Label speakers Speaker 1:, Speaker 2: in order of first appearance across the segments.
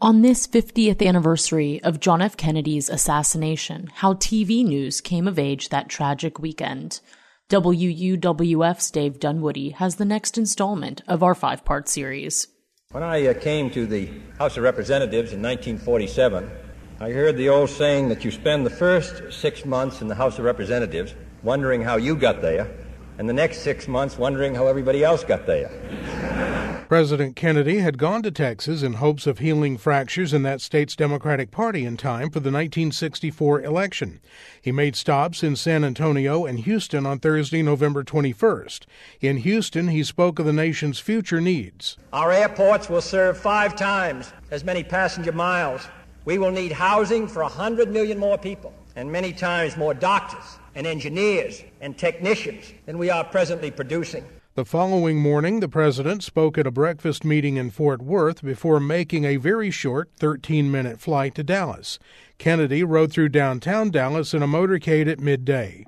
Speaker 1: On this 50th anniversary of John F. Kennedy's assassination, how TV news came of age that tragic weekend, WUWF's Dave Dunwoody has the next installment of our 5-part series.
Speaker 2: When I came to the House of Representatives in 1947, I heard the old saying that you spend the first 6 months in the House of Representatives wondering how you got there, and the next 6 months wondering how everybody else got there.
Speaker 3: President Kennedy had gone to Texas in hopes of healing fractures in that state's Democratic Party in time for the 1964 election. He made stops in San Antonio and Houston on Thursday, November 21st. In Houston, he spoke of the nation's future needs.
Speaker 2: Our airports will serve 5 times as many passenger miles. We will need housing for 100 million more people and many times more doctors and engineers and technicians than we are presently producing.
Speaker 3: The following morning, the president spoke at a breakfast meeting in Fort Worth before making a very short 13-minute flight to Dallas. Kennedy rode through downtown Dallas in a motorcade at midday.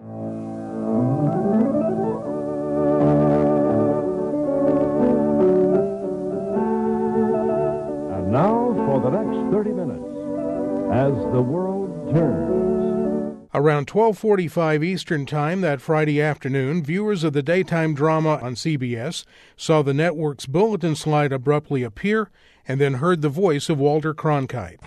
Speaker 4: And now for the next 30 minutes, as the world turns.
Speaker 3: Around 12:45 Eastern Time that Friday afternoon, viewers of the daytime drama on CBS saw the network's bulletin slide abruptly appear and then heard the voice of Walter Cronkite.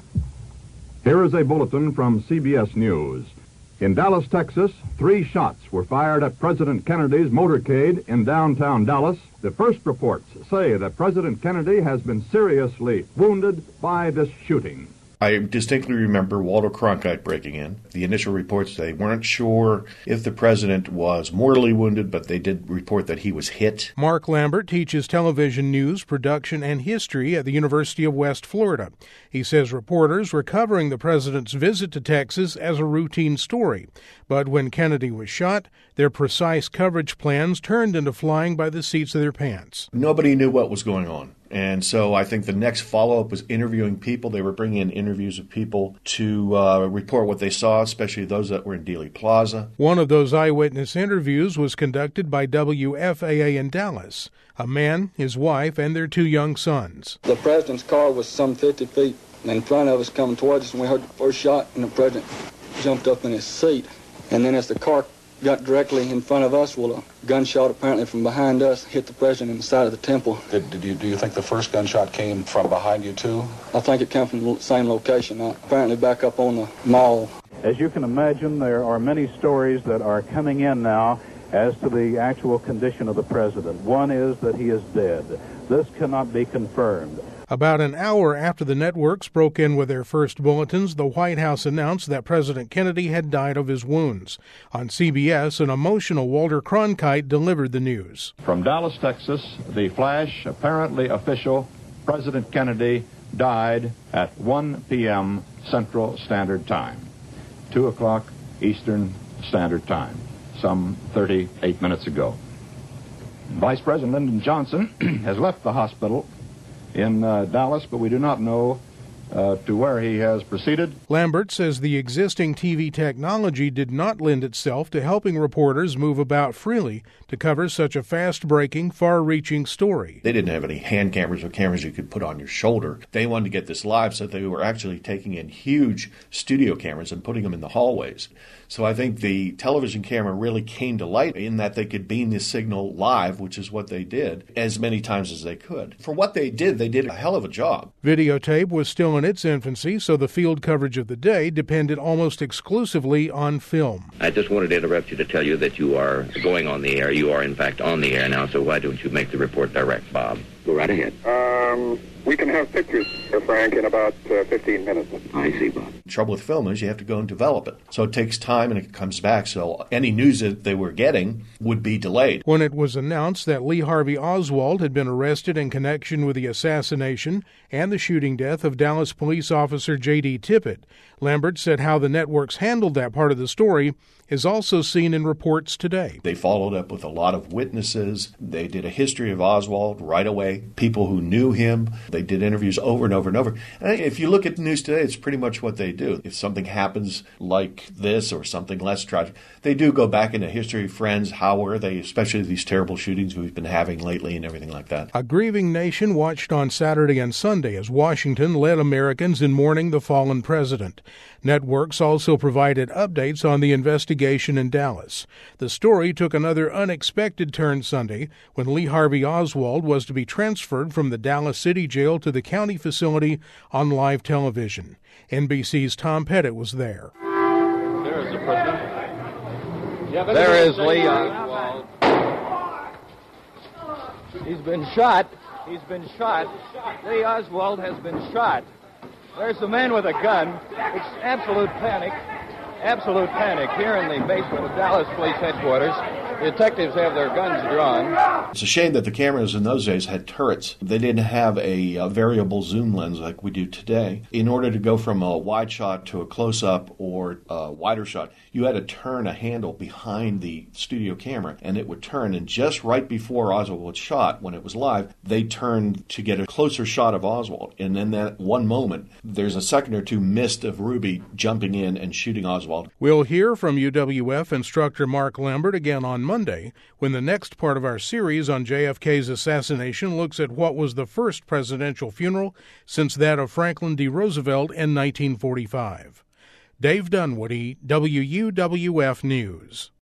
Speaker 5: Here is a bulletin from CBS News. In Dallas, Texas, 3 shots were fired at President Kennedy's motorcade in downtown Dallas. The first reports say that President Kennedy has been seriously wounded by this shooting.
Speaker 6: I distinctly remember Walter Cronkite breaking in. The initial reports, they weren't sure if the president was mortally wounded, but they did report that he was hit.
Speaker 3: Mark Lambert teaches television news, production, and history at the University of West Florida. He says reporters were covering the president's visit to Texas as a routine story. But when Kennedy was shot, their precise coverage plans turned into flying by the seats of their pants.
Speaker 6: Nobody knew what was going on. And so I think the next follow-up was interviewing people. They were bringing in interviews of people to report what they saw, especially those that were in Dealey Plaza.
Speaker 3: One of those eyewitness interviews was conducted by WFAA in Dallas. A man, his wife, and their 2 young sons.
Speaker 7: The president's car was some 50 feet in front of us coming towards us, and we heard the first shot, and the president jumped up in his seat. And then as the car got directly in front of us, well, a gunshot apparently from behind us hit the president in the side of the temple.
Speaker 8: Do you think the first gunshot came from behind you, too?
Speaker 7: I think it came from the same location, apparently back up on the mall.
Speaker 9: As you can imagine, there are many stories that are coming in now as to the actual condition of the president. One is that he is dead. This cannot be confirmed.
Speaker 3: About an hour after the networks broke in with their first bulletins, the White House announced that President Kennedy had died of his wounds. On CBS, an emotional Walter Cronkite delivered the news.
Speaker 4: From Dallas, Texas, the flash, apparently official, President Kennedy died at 1 p.m. Central Standard Time, 2 o'clock Eastern Standard Time, some 38 minutes ago. Vice President Lyndon Johnson has left the hospital in Dallas, but we do not know to where he has proceeded.
Speaker 3: Lambert says the existing TV technology did not lend itself to helping reporters move about freely to cover such a fast-breaking, far-reaching story.
Speaker 6: They didn't have any hand cameras or cameras you could put on your shoulder. They wanted to get this live, so they were actually taking in huge studio cameras and putting them in the hallways. So I think the television camera really came to light in that they could beam this signal live, which is what they did, as many times as they could. For what they did a hell of a job.
Speaker 3: Videotape was still in its infancy, so the field coverage of the day depended almost exclusively on film.
Speaker 10: I just wanted to interrupt you to tell you that you are going on the air. You are, in fact, on the air now, so why don't you make the report direct, Bob? Go right ahead.
Speaker 11: We can have pictures, Frank, in about 15 minutes.
Speaker 10: I see, Bob.
Speaker 6: The trouble with film is you have to go and develop it. So it takes time and it comes back. So any news that they were getting would be delayed.
Speaker 3: When it was announced that Lee Harvey Oswald had been arrested in connection with the assassination and the shooting death of Dallas police officer J.D. Tippit, Lambert said how the networks handled that part of the story is also seen in reports today.
Speaker 6: They followed up with a lot of witnesses. They did a history of Oswald right away, people who knew him. They did interviews over and over and over. And if you look at the news today, it's pretty much what they do. If something happens like this or something less tragic, they do go back into history, friends, how were they, especially these terrible shootings we've been having lately and everything like that.
Speaker 3: A grieving nation watched on Saturday and Sunday as Washington led Americans in mourning the fallen president. Networks also provided updates on the investigation in Dallas. The story took another unexpected turn Sunday when Lee Harvey Oswald was to be transferred from the Dallas City Jail to the county facility on live television. NBC's Tom Pettit was there.
Speaker 12: There is the president.
Speaker 13: There is Lee Oswald. He's been shot. He's been shot. Lee Oswald has been shot. There's the man with a gun. It's absolute panic here in the basement of Dallas Police Headquarters. The detectives have their guns drawn.
Speaker 6: It's a shame that the cameras in those days had turrets. They didn't have a variable zoom lens like we do today. In order to go from a wide shot to a close-up or a wider shot, you had to turn a handle behind the studio camera, and it would turn. And just right before Oswald was shot, when it was live, they turned to get a closer shot of Oswald. And in that one moment, there's a second or two missed of Ruby jumping in and shooting Oswald.
Speaker 3: We'll hear from UWF instructor Mark Lambert again on Monday, when the next part of our series on JFK's assassination looks at what was the first presidential funeral since that of Franklin D. Roosevelt in 1945. Dave Dunwoody, WUWF News.